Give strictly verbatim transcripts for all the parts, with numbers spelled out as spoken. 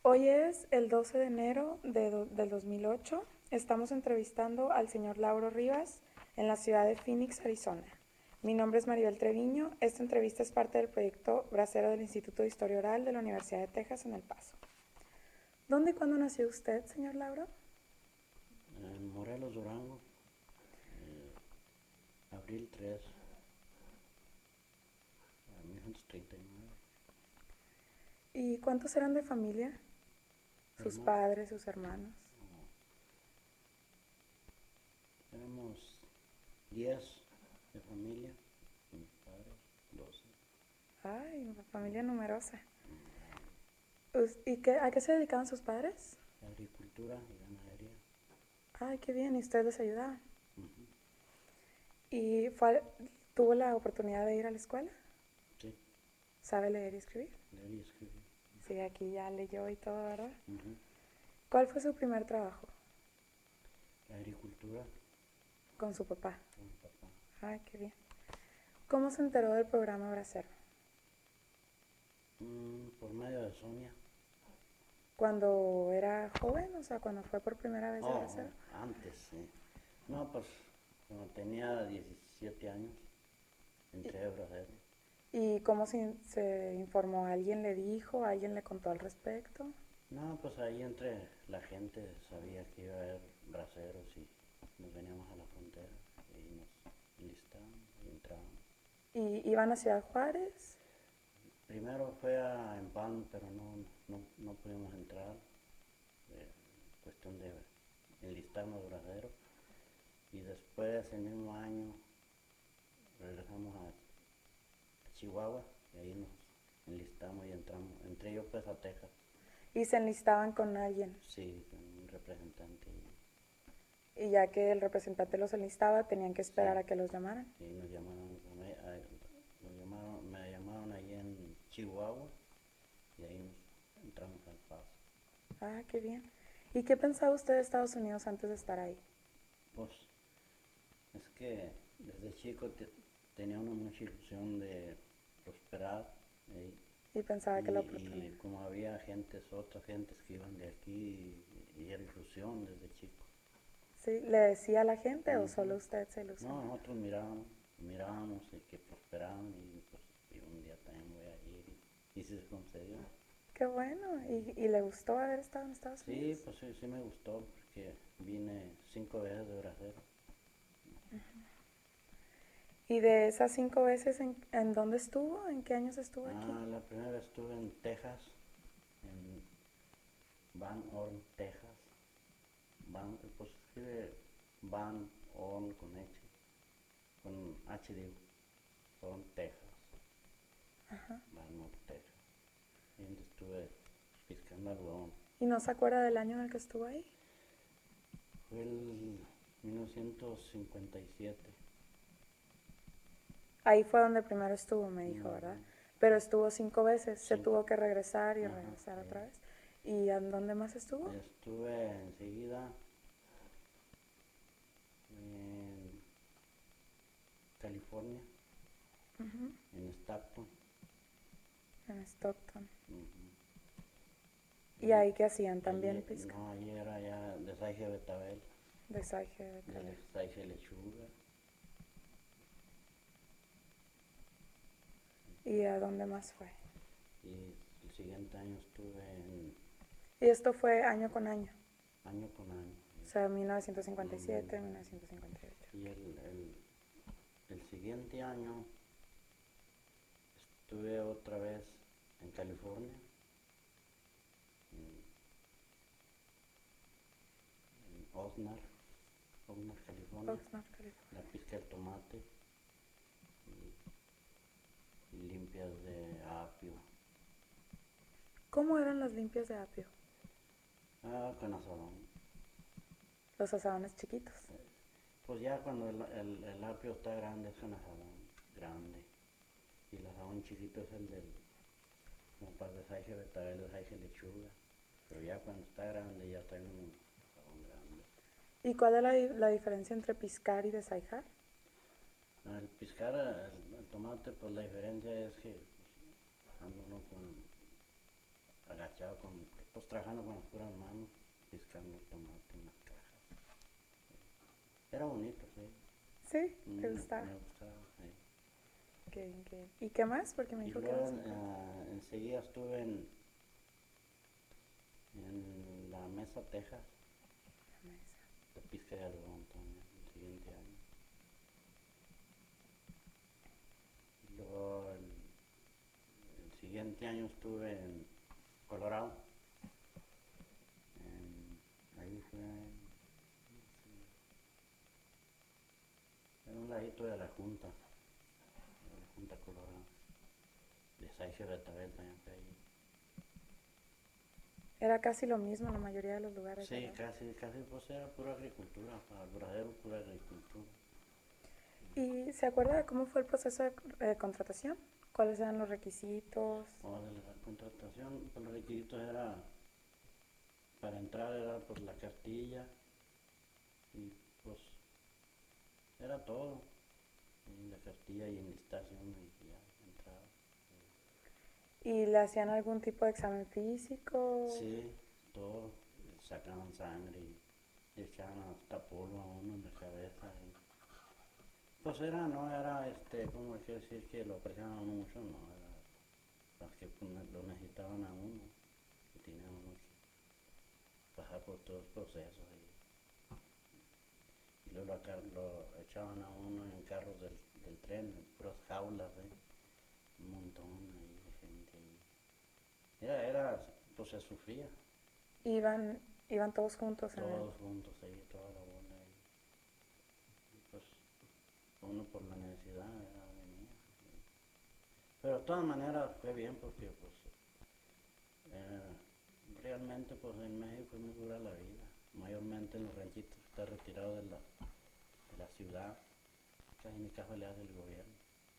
Hoy es el doce de enero de do- del dos mil ocho. Estamos entrevistando al señor Lauro Rivas en la ciudad de Phoenix, Arizona. Mi nombre es Maribel Treviño. Esta entrevista es parte del proyecto Bracero del Instituto de Historia Oral de la Universidad de Texas en El Paso. ¿Dónde y cuándo nació usted, señor Lauro? En Morelos, Durango, eh, abril tres de mil novecientos treinta y nueve. ¿Y cuántos eran de familia? Sus Hermano, padres, sus hermanos. éramos diez de familia, mis padres, doce. Ay, una familia numerosa. ¿Y qué, a qué se dedicaban sus padres? Agricultura y ganadería. Ay, qué bien, y usted les ayudaba. Ujú. ¿Y fue, tuvo la oportunidad de ir a la escuela? Sí, ¿Sabe leer y escribir? leer y escribir. Sí, aquí ya leyó y todo, ¿verdad? Ujú. ¿Cuál fue su primer trabajo? La agricultura Con su papá. con mi papá. Ay, qué bien. ¿Cómo se enteró del programa Bracero? Mm, por medio de Sonia. ¿Cuando era joven? O sea, cuando fue por primera vez de Oh, Bracero. oh, antes, sí. No, pues cuando tenía diecisiete años, entré a Bracero. ¿Y cómo se, se informó? ¿Alguien le dijo? ¿Alguien le contó al respecto? No, pues ahí entre la gente sabía que iba a haber braceros y nos veníamos a la frontera y nos enlistábamos y entrábamos. ¿Y iban a Ciudad Juárez? Primero fue a Empalme, pero no, no, no pudimos entrar, eh, cuestión de enlistarnos braceros. Y después, el mismo año, regresamos a Chihuahua y ahí nos enlistamos y entramos. Entré yo pues a Texas, ¿Y se enlistaban con alguien? sí, con un representante. Y, Y ya que el representante los enlistaba, tenían que esperar sí, a que los llamaran. sí, nos llamaron, me, a- nos llamaron, me llamaron ahí en Chihuahua y ahí nos entramos al paso. Ah, qué bien. ¿Y qué pensaba usted de Estados Unidos antes de estar ahí? Pues es que desde chico te- tenía una mucha ilusión de prosperar ahí. Y pensaba Y, que la y oportunidad. como había gentes, otras gentes que iban de aquí y, y era ilusión desde chico. ¿Sí? ¿Le decía a la gente o Ujú. solo usted se No, ilusionaba? nosotros mirábamos, mirábamos y que prosperaban y pues y un día también voy a ir y, y sí se concedió. Qué bueno. ¿Y, y le gustó haber estado en Estados Sí, Unidos? pues sí, sí me gustó porque vine cinco veces de Brasil. ¿Y de esas cinco veces en, en dónde estuvo? ¿En qué años estuvo aquí? Ah, la primera vez estuve en Texas, en Van Horn, Texas. Van, pues escribe Van Horn con H, con H digo, Horn, Texas. Van Horn, Texas. Y donde estuve piscando algodón. ¿Y no se acuerda del año en el que estuvo ahí? Fue el mil novecientos cincuenta y siete. Ahí fue donde primero estuvo, me dijo, ¿verdad? Ujú. Pero estuvo cinco veces, se Cinco. tuvo que regresar y Ajá, regresar sí. otra vez. ¿Y en dónde más estuvo? Estuve enseguida en California, Ujú. en Stockton. En Stockton. Ujú. ¿Y Y ahí qué hacían? También allí, pizca. no, allí era ya desaje de betabel, Desaje de Betabel. desaje de lechuga. ¿Y a dónde más fue? Y el siguiente año estuve en Y esto fue año con año. año con año. O sea, mil novecientos cincuenta y siete, Mm, mil novecientos cincuenta y ocho. y el, el, el siguiente año estuve otra vez en California, en, en Oxnard, Oxnard, California. Oxnard, California. La pizca del tomate y, y limpias de apio. ¿Cómo eran las limpias de apio? Ah, con asadón. Los asadones chiquitos. Eh, Pues ya cuando el, el, el apio está grande es con asadón grande. Y el asadón chiquito es el del, como para desaje betabel, desaje lechuga. Pero ya cuando está grande ya está en un asadón grande. ¿Y cuál es la, la diferencia entre piscar y desaijar? Al piscar el, el tomate, pues la diferencia es que pues, anda uno con, agachado con pues trabajando con las puras manos, piscando tomate en las cajas. Era bonito, sí. ¿Sí? ¿Te Mm, gustaba? Me gustaba, sí. Qué bien, qué bien. ¿Y qué más? Porque me Y dijo que luego eras... eh, enseguida estuve en, en la Mesa, Texas, de pizca de algodón también, el siguiente año. Y luego el, el siguiente año estuve en Colorado. En, ahí fue, en un ladito de la Junta, de la Junta Colorado. De Saige Betabel también fue ahí. Era casi lo mismo en la mayoría de los lugares, Sí, ¿verdad? casi, casi pues era pura agricultura, para el verdadero pura agricultura. ¿Y se acuerda de cómo fue el proceso de eh, contratación? ¿Cuáles eran los requisitos? O de la contratación, pues los requisitos era, para entrar era pues la cartilla y pues era todo. Y la cartilla y enlistación y ya entraba. ¿Y le hacían algún tipo de examen físico? Sí, todo, sacaban sangre y le echaban hasta polvo a uno en la cabeza. Y, pues era, no era, este, ¿cómo hay que decir que lo apreciaban a uno mucho? No, era las que pues, lo necesitaban a uno, que tenía uno que pasar por todos los procesos. Y, y luego lo, acar- lo echaban a uno en carros del, del tren, en puras jaulas, ¿eh? Un montón ahí de gente ahí. Era, era, pues se sufría, Iban, iban todos juntos en el... todos juntos ahí, toda la bola ahí. Y pues uno por la necesidad era, venía. Pero de todas maneras fue bien porque pues eh, realmente pues en México es muy dura la vida, mayormente en los ranchitos que está retirado de la, de la ciudad, casi ni caso le hace el gobierno.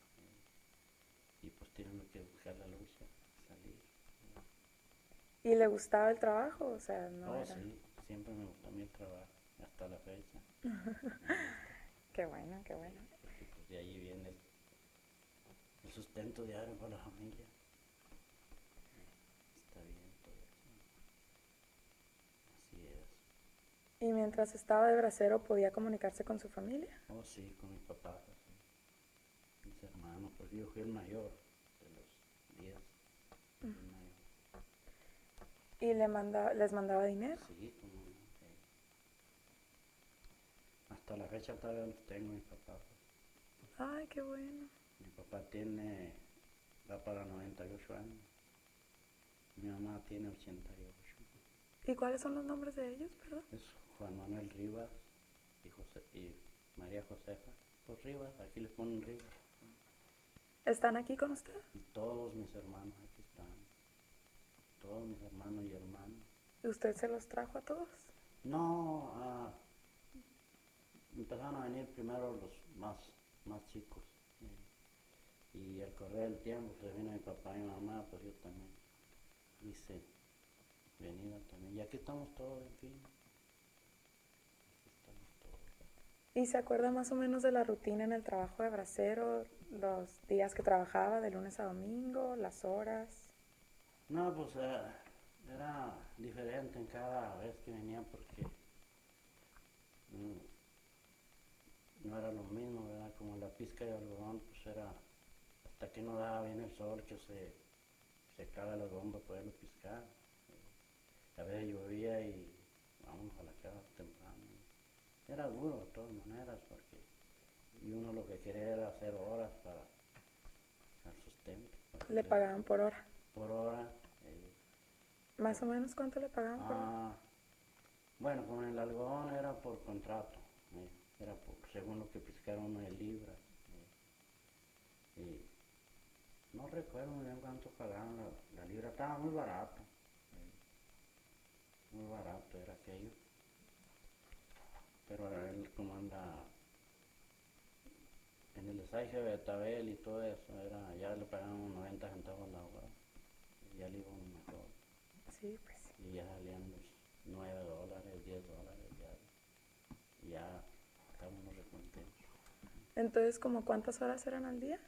Y pues tienen que buscar la lucha, salir. ¿Y le gustaba el trabajo? O sea, no Oh era... sí, siempre me gustó a mí el trabajo, hasta la fecha. Me gusta, Qué bueno, qué bueno. sí, porque pues de ahí viene el, el sustento diario para la familia. Está bien todo eso. Así es. ¿Y mientras estaba de bracero podía comunicarse con su familia? Oh sí, con mi papá, pues, sí. Mis hermanos, porque yo fui el mayor de los diez. Fui el mayor. ¿Y le manda, les mandaba dinero? Sí, como no, sí. Hasta la fecha todavía los tengo mis papás. Ay, qué bueno. Mi papá tiene, va para noventa y ocho años. Mi mamá tiene ochenta y ocho. ¿Y cuáles son los nombres de ellos, perdón? Es Juan Manuel Rivas y, José, y María Josefa. Pues Rivas, aquí les ponen Rivas. ¿Están aquí con usted? Y todos mis hermanos aquí están. Todos mis hermanos y hermanas. ¿Y usted se los trajo a todos? No, ah, empezaron a venir primero los más, más chicos. Y, y al correr del tiempo, pues vino mi papá y mi mamá, pues yo también hice venida también. Y aquí estamos todos, en fin. Aquí estamos todos. ¿Y se acuerda más o menos de la rutina en el trabajo de bracero? Los días que trabajaba, de lunes a domingo, las horas. No, pues eh, era diferente en cada vez que venía porque mm, no era lo mismo, ¿verdad? Como la pizca de algodón, pues era hasta que no daba bien el sol que se secaba el algodón para poderlo piscar. A veces llovía y vamos a la casa temprano. Era duro de todas maneras porque y uno lo que quería era hacer horas para el sustento. Para Le que le- pagaban por hora. por hora. eh, ¿Más o menos cuánto le pagaban por hora? ah, bueno, con el algodón era por contrato, eh, era por, según lo que piscaron uno de libras. eh, y no recuerdo muy bien cuánto pagaban la, la libra, estaba muy barato. eh, muy barato era aquello. Pero él como anda en el desaje de Betabel y todo eso, era, ya le pagaban noventa centavos la hora. Y ya le iba uno mejor. Sí, pues sí. Y ya salían los nueve dólares, diez dólares, ya, ya estábamos recontentos. Entonces, ¿como cuántas horas eran al día?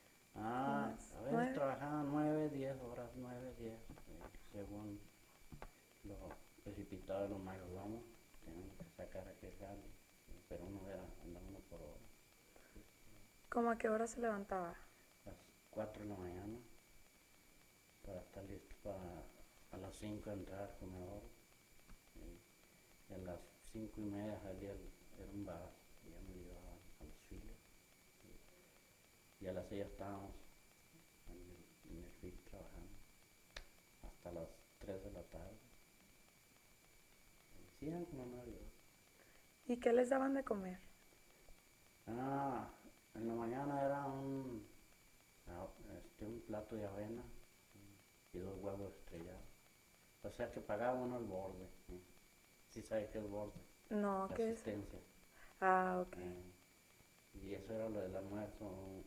Ah, Unas a veces nueve. trabajaban nueve, diez horas, nueve, diez, eh, según. lo precipitado de los mayordomos, teníamos que sacar aquel jale, pero uno era, andaba uno por hora. ¿Cómo a qué hora se levantaba? A las cuatro de la mañana, para estar listo para a las cinco entrar al comedor. Y a las cinco y media salía el, era un bar, y ya me llevaba a las filas. Y, y a las seis estábamos en el, en el F I C trabajando, hasta las tres de la tarde. Sí, eran como nueve horas. ¿Y qué les daban de comer? Ah, en la mañana era un, este, un plato de avena y dos huevos estrellados. O sea que pagaba uno el borde. ¿Sí? ¿Sí sabes qué es borde? No, La ¿qué es? asistencia. Ah, ok. Eh, y eso era lo del almuerzo. Un,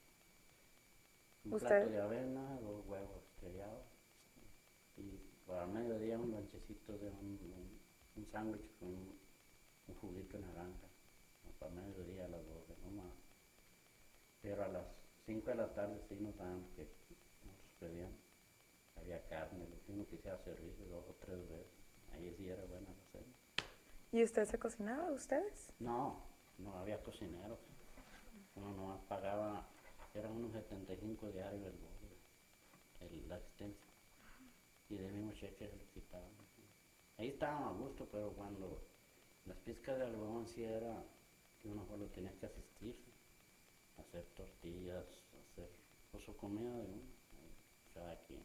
un plato ¿Usted? de avena, dos huevos estrellados. Y para mediodía un lonchecito de un, un, un sándwich con un, un juguito de naranja. Para mediodía a las doce, no más. Pero a las cinco de la tarde sí nos daban que nos pedían. Había carne, lo que uno quisiera servirse dos o tres veces. Ahí sí era buena la cena. ¿Y usted se cocinaba, ustedes? No, no había cocineros. Uno nomás pagaba, eran unos setenta y cinco diarios el borde, el, la asistencia. Y del mismo cheque se lo quitaban. Ahí estaban a gusto, pero cuando las pizcas de algodón sí era que uno solo tenía que asistir, hacer tortillas, hacer pues, su comida de uno, cada quien.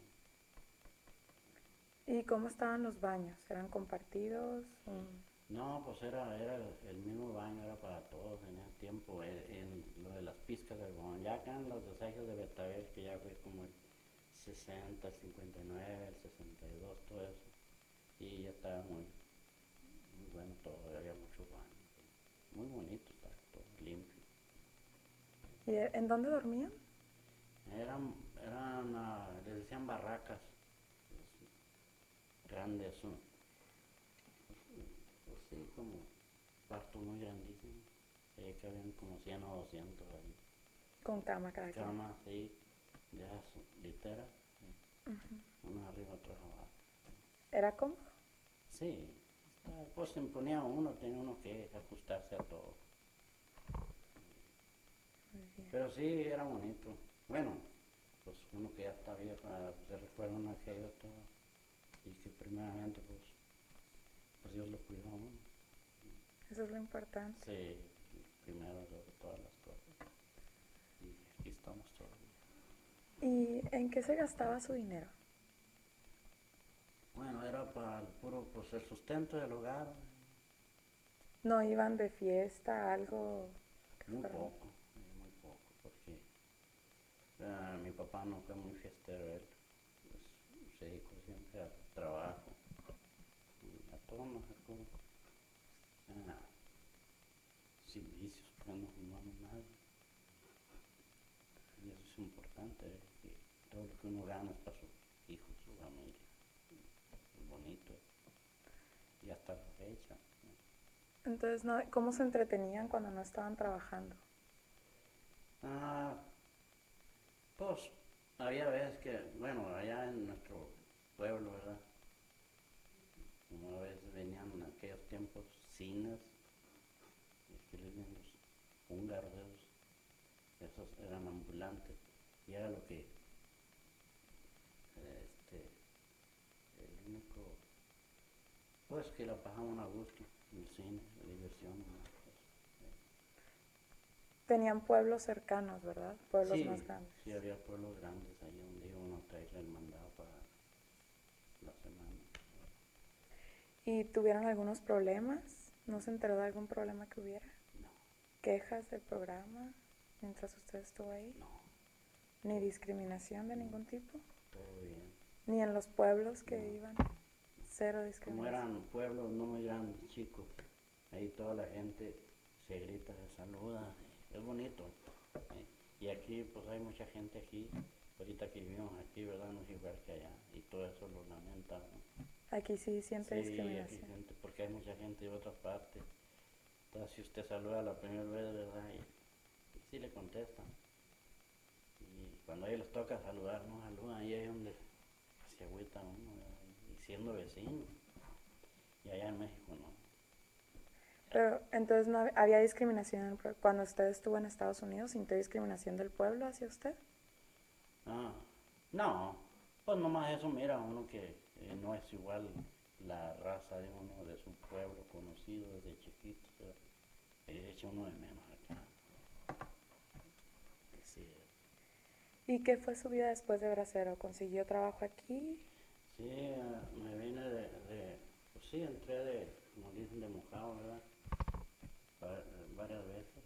¿Y cómo estaban los baños? ¿Eran compartidos? Mm. No, pues era, era el, el mismo baño, era para todos en ese tiempo, en, en lo de las pizcas de algodón. Ya acá en los desagües de Betabel, que ya fue como el sesenta, el cincuenta y nueve, el sesenta y dos, todo eso. Y ya estaba muy, muy bueno todo, había muchos baños. Muy bonito, estaba todo limpio. ¿Y en dónde dormían? Eran, eran uh, les decían barracas, grandes, son, pues sí, como cuartos muy grandísimos. Eh, que habían como cien o doscientos ahí. Con cama cada quien. Camas, sí, de esas literas, sí. Uh-huh. Uno arriba, otro abajo. ¿Era cómodo? Sí, está, pues se imponía uno, tenía uno que ajustarse a todo. Muy bien. Pero sí, era bonito. Bueno, pues uno que ya está viejo, se recuerda uno aquello todo. Y que primeramente, pues, pues Dios lo cuidó a uno. Eso es lo importante. Sí, primero sobre todas las cosas. Y aquí estamos todavía. ¿Y en qué se gastaba su dinero? Bueno, era para el puro, pues el sustento del hogar. ¿No iban de fiesta, algo? Que Muy fuera? poco, eh, muy poco, porque uh, mi papá no fue muy fiestero, él pues, se dedicó siempre al trabajo, y a todo no sacó, uh, sin vicios, pues no fumamos nada. Y eso es importante, eh, que todo lo que uno gana es para sus hijos, su familia. Es bonito. Y hasta la fecha. ¿No? Entonces, no, ¿cómo se entretenían cuando no estaban trabajando? Ah, pues había veces que, bueno, allá en nuestro pueblo, ¿verdad? Como a veces venían en aquellos tiempos cines, que les ven los húngaros, esos, esos eran ambulantes, y era lo que, este, el único, pues que la pasaban a gusto, el cine, la diversión, ¿no? Pues, eh. Tenían pueblos cercanos, ¿verdad? Pueblos más Sí, grandes. sí había pueblos grandes ahí donde iba uno a traerle el mandado para la semana. ¿Y tuvieron algunos problemas? ¿No se enteró de algún problema que hubiera? No. ¿Quejas del programa mientras usted estuvo ahí? No. ¿Ni discriminación de ningún tipo? Todo bien. ¿Ni en los pueblos que No. iban? Cero Como discriminación. eran pueblos no muy grandes, chicos, ahí toda la gente se grita, se saluda, es bonito. ¿Eh? Y aquí pues hay mucha gente aquí, ahorita que vivimos aquí, ¿verdad? No es igual que allá, y todo eso lo lamenta, ¿no? Aquí sí siente Sí, aquí discriminación. gente, porque hay mucha gente de otra parte. Entonces si usted saluda la primera vez, ¿verdad? Y, y sí le contestan. Y cuando a ellos les toca saludar, no saludan, y ahí es donde se agüita uno, ¿verdad? Y siendo vecinos. Pero entonces no hab- había discriminación en el pue- cuando usted estuvo en Estados Unidos, ¿sintió discriminación del pueblo hacia usted? Ah, no, pues nomás eso mira uno que eh, no es igual la raza de uno, de su pueblo conocido desde chiquito, ¿verdad? Eh, echa uno de menos acá. Sí, ¿Y qué fue su vida después de Bracero? ¿Consiguió trabajo aquí? sí, eh, me vine de, de, pues sí, entré de, como dicen, de mojado, ¿verdad? Va- varias veces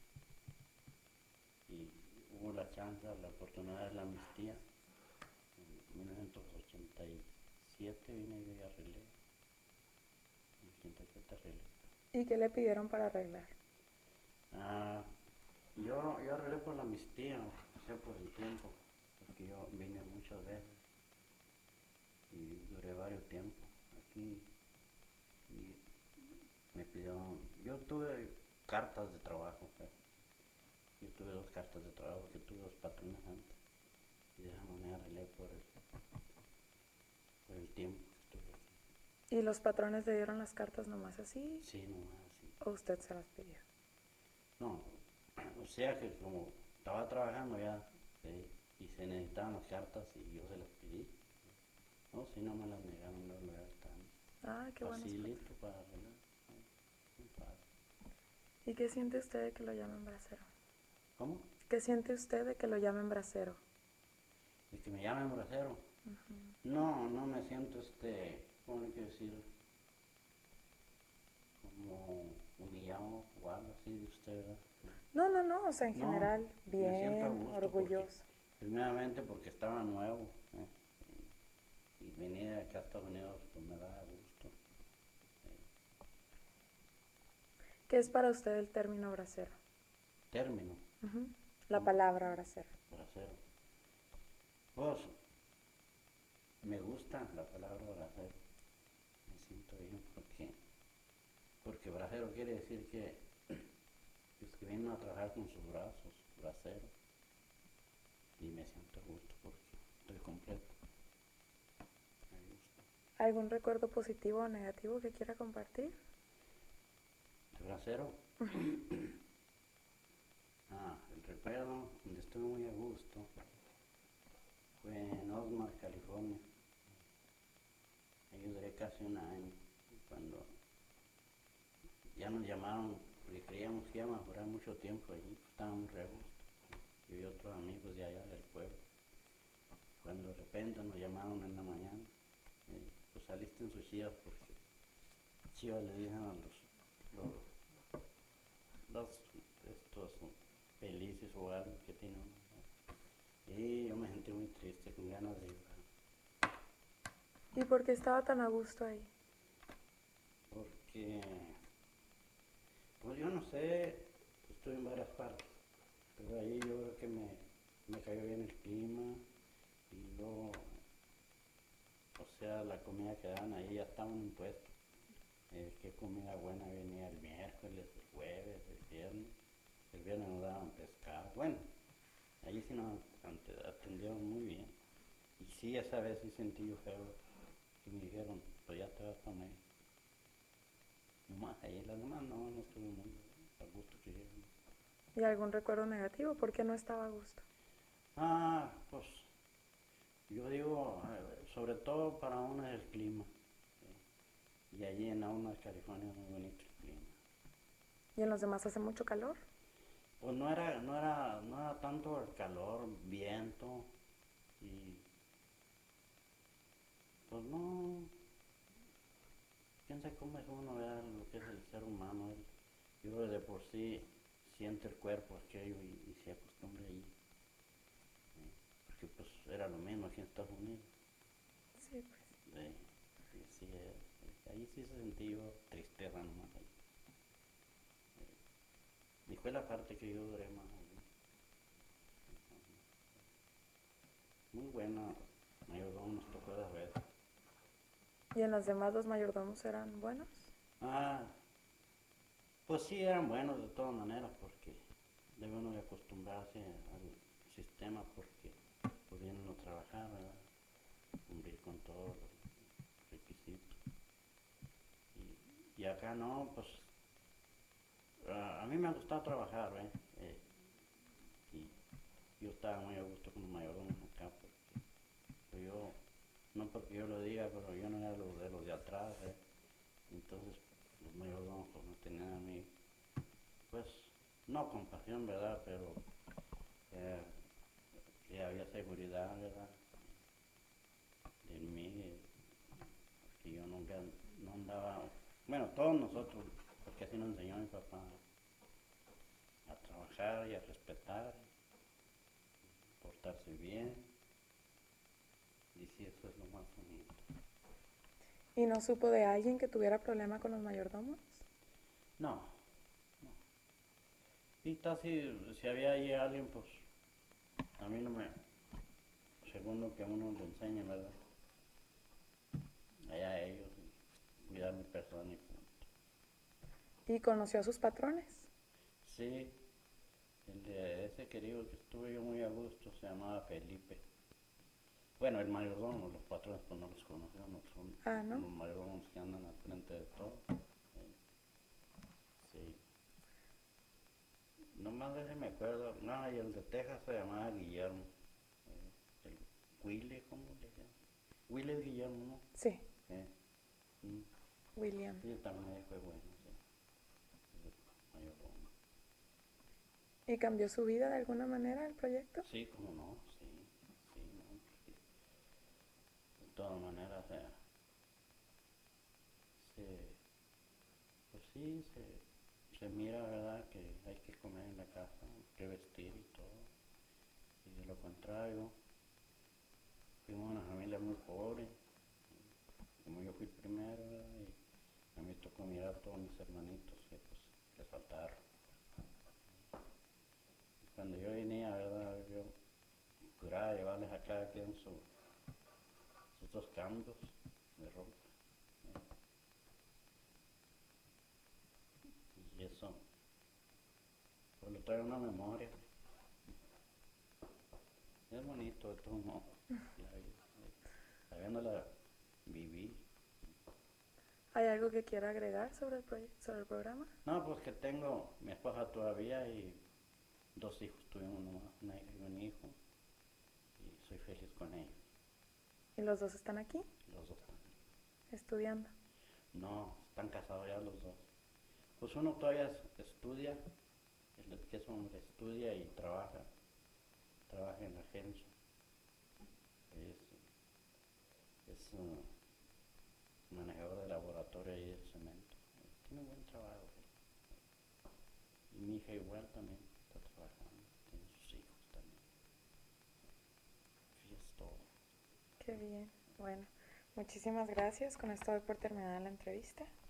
y hubo la chance, la oportunidad de la amnistía. En mil novecientos ochenta y siete vine yo y arreglé, en ochenta y siete arreglé. ¿Y qué le pidieron para arreglar? Ah, yo, yo arreglé por la amnistía, o sea, por el tiempo, porque yo vine muchas veces y duré varios tiempos aquí y me pidieron, yo tuve cartas de trabajo, pero yo tuve dos cartas de trabajo, que tuve dos patrones antes y de esa manera arreglé por el, por el tiempo que estuve aquí. ¿Y los patrones le dieron las cartas nomás así? Sí, nomás así. ¿O usted se las pidió? No, o sea que como estaba trabajando ya, sí, y se necesitaban las cartas y yo se las pedí. No, si no me las negaron, no, no están Ah, qué buenos patrones. facilito para arreglar. ¿No? Muy fácil. ¿Y qué siente usted de que lo llamen bracero? ¿Cómo? ¿Qué siente usted de que lo llamen bracero? ¿De que me llamen bracero? No, no me siento este, ¿cómo hay que decir? Como humillado o algo así de usted, ¿verdad? No, no, no, o sea, en No, general, me siento a bien, gusto porque, orgulloso. primeramente porque estaba nuevo, ¿eh? y, y venir acá a Estados Unidos pues me da gusto. ¿Eh? ¿Qué es para usted el término bracero? Término, Ujú. La palabra bracero. bracero. Pues, me gusta la palabra bracero, me siento bien porque, porque bracero quiere decir que, pues, que vienen a trabajar con sus brazos, bracero, y me siento a gusto porque estoy completo, me gusta. ¿Algún recuerdo positivo o negativo que quiera compartir? ¿De bracero? Ah, el recuerdo donde estuve muy a gusto fue en Osmar, California. Ahí duré casi un año. Cuando ya nos llamaron, porque creíamos que íbamos a durar mucho tiempo allí, pues estábamos re a gusto. Yo y otros amigos de allá del pueblo. Cuando de repente nos llamaron en la mañana, eh, pues saliste en sus chivas porque chivas le dicen a los, los, los estos felices o algo que tienen uno, ¿no? Y yo me sentí muy triste, con ganas de llorar, ¿Y por qué estaba tan a gusto ahí? porque, pues yo no sé, estuve en varias partes, pero ahí yo creo que me, me cayó bien el clima y luego, o sea, la comida que daban ahí ya estaba en un puesto. Eh, qué comida buena venía el miércoles, el jueves, el viernes. El viernes nos daban pescado. Bueno, allí sí nos atendieron muy bien. Y sí, esa vez sí sentí yo feo. Y me dijeron, pues ya te vas para México. Nomás ahí, las demás no, no estuve muy a gusto que llegan. ¿Y algún recuerdo negativo? ¿Por qué no estaba a gusto? Ah, pues yo digo, eh, sobre todo para uno es el clima. ¿Sí? Y allí en Aunas, California, es muy bonito el clima. ¿Y en los demás hace mucho calor? Pues no era, no era, no era tanto el calor, viento y pues no, quién sabe cómo es uno, ¿verdad? Lo que es el ser humano. él- yo creo que de por sí siente el cuerpo aquello y, y se acostumbra ahí. ¿Eh? Porque pues era lo mismo aquí en Estados Unidos. Sí, pues. ¿Eh? Y sí, eh, eh, ahí sí se sentía yo tristeza nomás ahí. ¿Eh? Y fue la parte que yo duré más ahí. Muy buena, mayordomo nos tocó las veces. ¿Y en los demás los mayordomos eran buenos? Ah, pues sí, eran buenos de todas maneras porque debe uno de acostumbrarse al sistema porque pues vienen a trabajar, ¿verdad? Cumplir con todos los requisitos. Y, y acá no, pues a, a mí me ha gustado trabajar, ¿eh? Eh, y yo estaba muy a gusto como mayordomo acá, porque pues yo, no porque yo lo diga, pero yo no era los de los de atrás, ¿eh? Entonces los mayordomos pues me tenían a mí, pues, no compasión, ¿verdad? Pero eh, que había seguridad, ¿verdad? De mí, eh, que yo nunca, no andaba, bueno, todos nosotros, porque así nos enseñó mi papá, a trabajar y a respetar, portarse bien, y sí, eso es lo más bonito. ¿Y no supo de alguien que tuviera problema con los mayordomos? No, no. Y casi, si había ahí alguien, pues, a mí no me, según lo que a uno le enseña, ¿verdad? Allá ellos, y cuidar mi persona y punto. ¿Y conoció a sus patrones? Sí, el de ese querido que estuve yo muy a gusto se llamaba Felipe. Bueno, el mayordomo, los patrones pues no los conocemos, son Ah, ¿no? los mayordomos que andan al frente de todo. Eh, sí. Nomás de ese me acuerdo. No, y el de Texas se llamaba Guillermo. Eh, el Willy, ¿cómo le llaman? Willy es Guillermo, ¿no? Sí, Eh, mm, William. sí, también fue bueno, sí. El mayordomo. ¿Y cambió su vida de alguna manera el proyecto? Sí, cómo no, sí, sí, no, sí. De todas maneras, o sea, se, pues sí, se, se mira, ¿verdad?, que hay que comer en la casa, que vestir y todo. Y de lo contrario, fuimos una familia muy pobre. Como yo fui primero, ¿verdad? Y a mí me tocó mirar a todos mis hermanitos que pues les faltaba ropa. Y cuando yo venía, ¿verdad? Yo procuraba llevarles a cada quien su, sus dos cambios de ropa. Y eso, pues lo trae una memoria. Es bonito de todos modos. La vida, sabiéndola vivir. ¿Hay algo que quiera agregar sobre el, proye- sobre el programa? No, pues que tengo mi esposa todavía y dos hijos. Tuvimos nomás una hija y un hijo. Y soy feliz con ellos. ¿Y los dos están aquí, Los dos también. estudiando? No, están casados ya los dos. Pues uno todavía estudia, el que es hombre estudia y trabaja, trabaja en la agencia. Es, es uh, manejador de laboratorio ahí del cemento. Tiene un buen trabajo. Y mi hija igual también está trabajando, tiene sus hijos también. Y es todo. Qué bien. Bueno, muchísimas gracias. Con esto doy por terminada la entrevista.